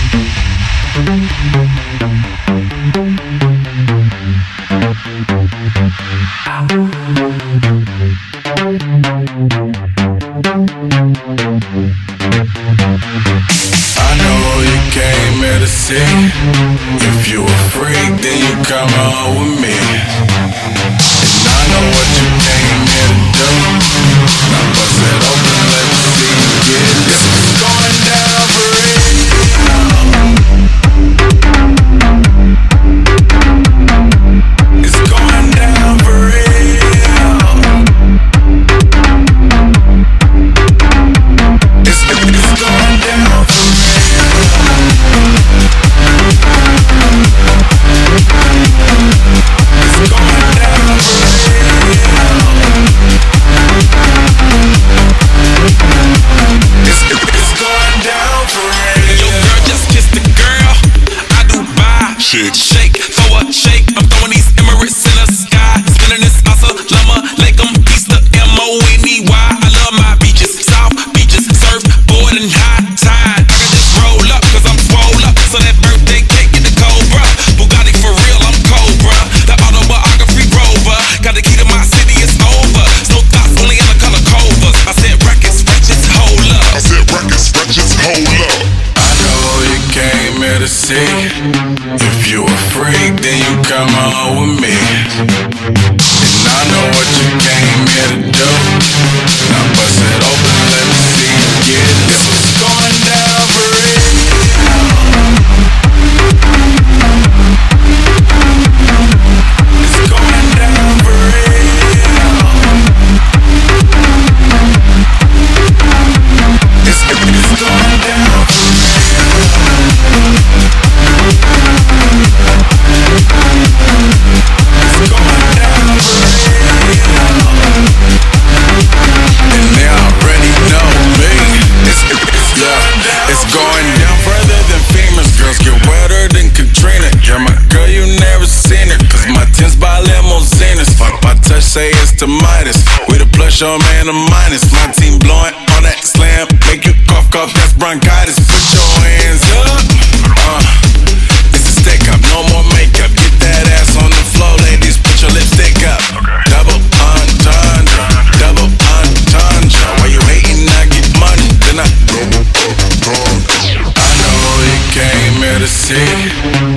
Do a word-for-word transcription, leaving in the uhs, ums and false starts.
If you a freak, then you come on with me. And I know what you came here to do. Now bust it open, let me see you get it. This is going down for real. It's going down for real. It's, it's going down for real. Shake, shake, throw a shake. I'm throwing these Emirates in the sky. Spinning this asa, llama, Lakem, Easter, M O N E Y. I love my beaches, South beaches, surf, board and high tide. I can just roll up, cause I'm swole up. So that birthday cake get the Cobra. Bugatti for real, I'm Cobra. The autobiography rover. Got the key to my city, it's over. No thoughts, only in the color covers. I said records, wretches, hold up. I said records, wretches, hold up. I know you came here to see. If you a freak, then you come on with me. And I know what you came here to do. Now bust it open, let me see you get it. This is going down for real. It's going down for real. It's, it's going down for real. It's going down further than famous. Girls get wetter than Katrina. You're my girl, you never seen it. Cause my tints by limousines. Fuck my touch, say it's the Midas. With a plus, your man a minus. My team blowing on that slam. Make you cough, cough, that's bronchitis. Put your hands up. Uh, it's a stick up, no more makeup. Get that ass on the floor, ladies. Put your lipstick up. Double entendre, double entendre. While you hating, I get money. Then I double entendre. I know you came here to see.